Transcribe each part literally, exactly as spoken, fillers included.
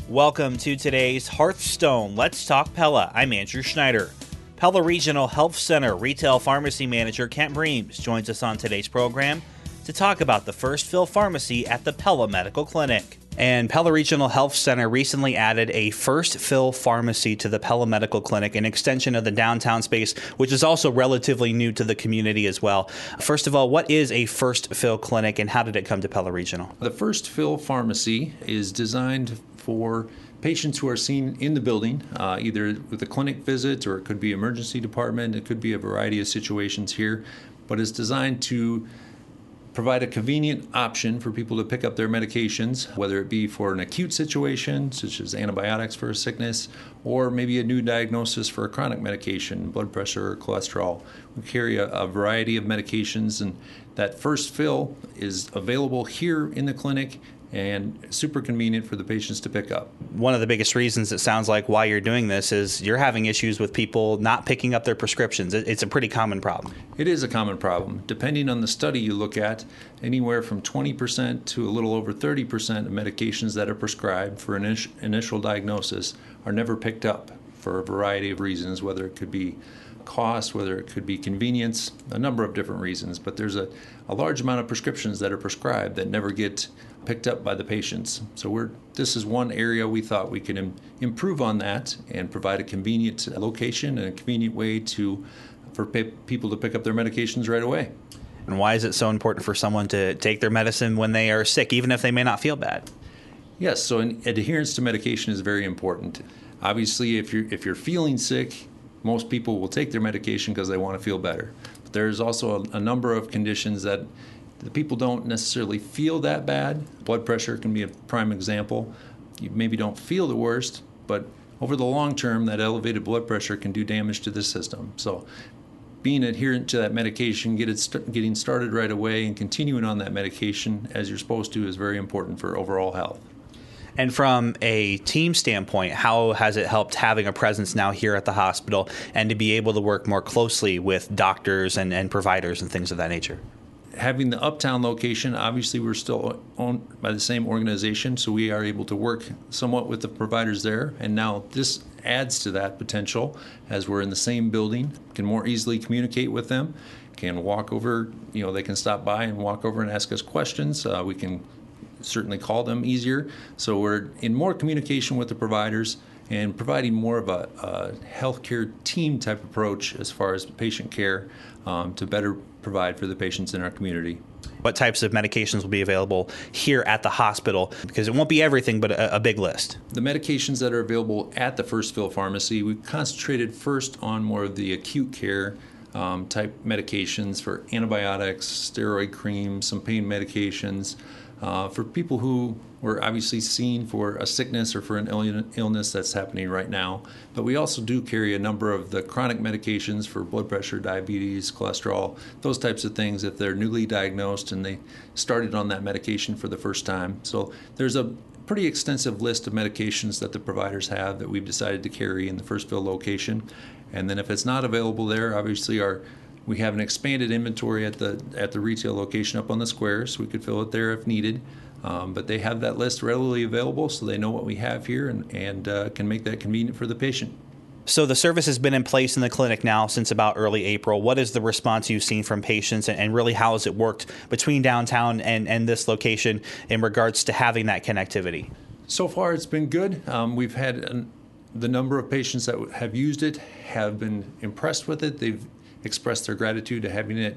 Welcome to today's Hearthstone Let's Talk Pella. I'm Andrew Schneider. Pella Regional Health Center Retail Pharmacy Manager Kent Breams joins us on today's program to talk about the first fill pharmacy at the Pella Medical Clinic. And Pella Regional Health Center recently added a first fill pharmacy to the Pella Medical Clinic, an extension of the downtown space, which is also relatively new to the community as well. First of all, what is a first fill clinic and how did it come to Pella Regional? The first fill pharmacy is designed for patients who are seen in the building, uh, either with a clinic visit or it could be emergency department. It could be a variety of situations here, but it's designed to provide a convenient option for people to pick up their medications, whether it be for an acute situation, such as antibiotics for a sickness, or maybe a new diagnosis for a chronic medication, blood pressure or cholesterol. We carry a, a variety of medications, and that first fill is available here in the clinic and super convenient for the patients to pick up. One of the biggest reasons it sounds like why you're doing this is you're having issues with people not picking up their prescriptions. It's a pretty common problem. It is a common problem. Depending on the study you look at, anywhere from twenty percent to a little over thirty percent of medications that are prescribed for an initial diagnosis are never picked up for a variety of reasons, whether it could be cost, whether it could be convenience, a number of different reasons. But there's a, a large amount of prescriptions that are prescribed that never get picked up by the patients. So we're this is one area we thought we could im- improve on that and provide a convenient location and a convenient way to for pe- people to pick up their medications right away. And why is it so important for someone to take their medicine when they are sick, even if they may not feel bad? Yes, so an, adherence to medication is very important. Obviously, if you're if you're feeling sick, most people will take their medication because they want to feel better. But there's also a, a number of conditions that the people don't necessarily feel that bad. Blood pressure can be a prime example. You maybe don't feel the worst, but over the long term, that elevated blood pressure can do damage to the system. So being adherent to that medication, get it st- getting started right away and continuing on that medication as you're supposed to is very important for overall health. And from a team standpoint, how has it helped having a presence now here at the hospital and to be able to work more closely with doctors and, and providers and things of that nature? Having the Uptown location, obviously we're still owned by the same organization, so we are able to work somewhat with the providers there. And now this adds to that potential as we're in the same building, can more easily communicate with them, can walk over, you know, they can stop by and walk over and ask us questions. Uh, we can certainly call them easier. So we're in more communication with the providers and providing more of a, a healthcare team type approach as far as patient care um, to better provide for the patients in our community. What types of medications will be available here at the hospital? Because it won't be everything, but a, a big list. The medications that are available at the First Fill Pharmacy, we concentrated first on more of the acute care um, type medications for antibiotics, steroid creams, some pain medications. Uh, for people who were obviously seen for a sickness or for an Ill- illness that's happening right now. But we also do carry a number of the chronic medications for blood pressure, diabetes, cholesterol, those types of things if they're newly diagnosed and they started on that medication for the first time. So there's a pretty extensive list of medications that the providers have that we've decided to carry in the First Fill location. And then if it's not available there, obviously our we have an expanded inventory at the at the retail location up on the square, so we could fill it there if needed. Um, but they have that list readily available, so they know what we have here and, and uh, can make that convenient for the patient. So the service has been in place in the clinic now since about early April. What is the response you've seen from patients, and, and really how has it worked between downtown and, and this location in regards to having that connectivity? So far, it's been good. Um, we've had an, the number of patients that have used it have been impressed with it. They've express their gratitude to having it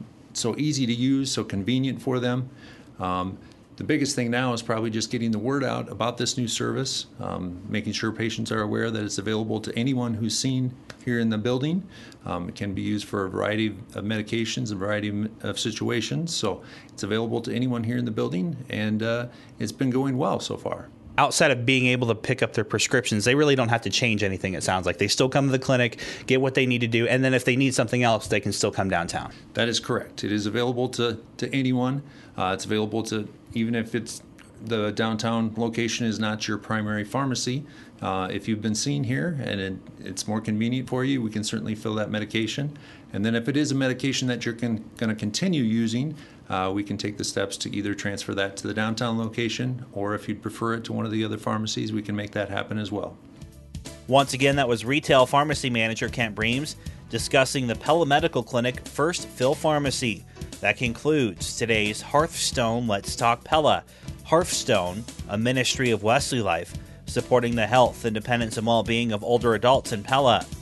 so easy to use, so convenient for them. Um, the biggest thing now is probably just getting the word out about this new service, um, making sure patients are aware that it's available to anyone who's seen here in the building. Um, it can be used for a variety of medications, a variety of situations, so it's available to anyone here in the building, and uh, it's been going well so far. Outside of being able to pick up their prescriptions, they really don't have to change anything, it sounds like. They still come to the clinic, get what they need to do, and then if they need something else, they can still come downtown. That is correct. It is available to, to anyone. Uh, it's available to, even if it's the downtown location is not your primary pharmacy, uh, if you've been seen here and it, it's more convenient for you, we can certainly fill that medication. And then if it is a medication that you're going to continue using, uh, we can take the steps to either transfer that to the downtown location, or if you'd prefer it to one of the other pharmacies, we can make that happen as well. Once again, that was Retail Pharmacy Manager Kent Breams discussing the Pella Medical Clinic First Fill Pharmacy. That concludes today's Hearthstone Let's Talk Pella. Hearthstone, a ministry of Wesley Life, supporting the health, independence, and well-being of older adults in Pella.